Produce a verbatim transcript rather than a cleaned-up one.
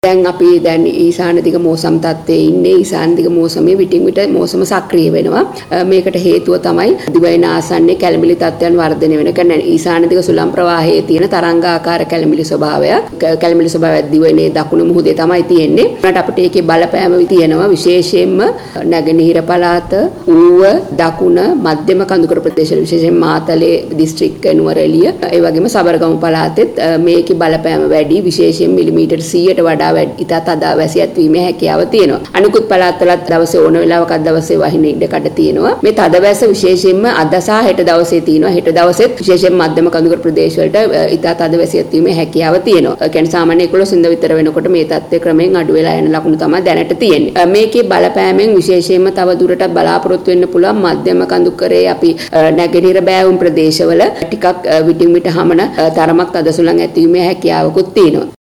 දැන් අපි දැන් ඊශාන දිග මෝසම් තත්ත්වයේ ඉන්නේ. ඊශාන දිග මෝසමේ විටින් විට මෝසම සක්‍රිය වෙනවා. මේකට හේතුව තමයි දිවයින ආසන්නයේ කැළඹිලි තත්ත්වයන් වර්ධනය වෙන. කියන්නේ ඊශාන දිග සුළං ප්‍රවාහයේ තියෙන තරංගාකාර කැළඹිලි ස්වභාවය. කැළඹිලි ස්වභාවය දිවයිනේ දකුණු මුහුදේ තමයි තියෙන්නේ. ඒකට අපිට ඒකේ බලපෑම තියෙනවා. විශේෂයෙන්ම නැගෙනහිර පළාත, ඌව, දකුණ, මධ්‍යම කඳුකර ප්‍රදේශ විශේෂයෙන් මාතලේ දිස්ත්‍රික්ක නුවරඑළිය, ඒ වගේම සබරගමු පළාතෙත් මේකේ බලපෑම වැඩි. විශේෂයෙන් මිලිමීටර් සීයට වඩා වැඩි ඉතා තදා වැසි ඇතිවීමේ හැකියාව තියෙනවා. අනිකුත් පළාත්වලත් දවසේ ඕන වෙලාවක දවසේ වහින ඉඩකඩ තියෙනවා. මේ තද වැස්ස විශේෂයෙන්ම අද සහ හෙට දවසේ තියෙනවා. හෙට දවසෙත් විශේෂයෙන් මධ්‍යම කඳුකර ප්‍රදේශ වලට ඉතා තද වැසි ඇතිවීමේ හැකියාව තියෙනවා. ඒ කියන්නේ සාමාන්‍ය එකොළොස් වෙනිදා විතර වෙනකොට මේ තත්ත්වය ක්‍රමයෙන් අඩු වෙලා යන ලකුණු තමයි දැනට තියෙන්නේ. මේකේ බලපෑමෙන් විශේෂයෙන්ම තව දුරටත් බලාපොරොත්තු වෙන්න පුළුවන් මධ්‍යම කඳුකරේ අපි නැගෙනහිර බෑවුම් ප්‍රදේශවල ටිකක් විටින් විට හමන තරමක් තද සුළං ඇතිවීමේ හැකියාවකුත් තියෙනවා.